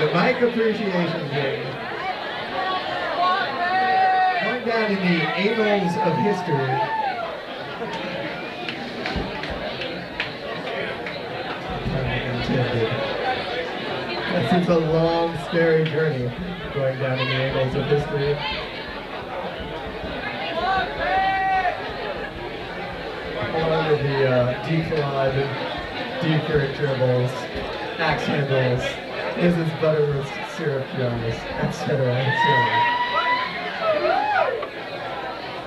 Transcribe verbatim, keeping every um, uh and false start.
the Mike Appreciation Day. Going down in the annals of history. Intended. This is a long, scary journey going down in the annals of history. Along with the uh, D-Claude, D-Current dribbles, axe handles, Missus Butterworth syrup jars, et cetera, et cetera.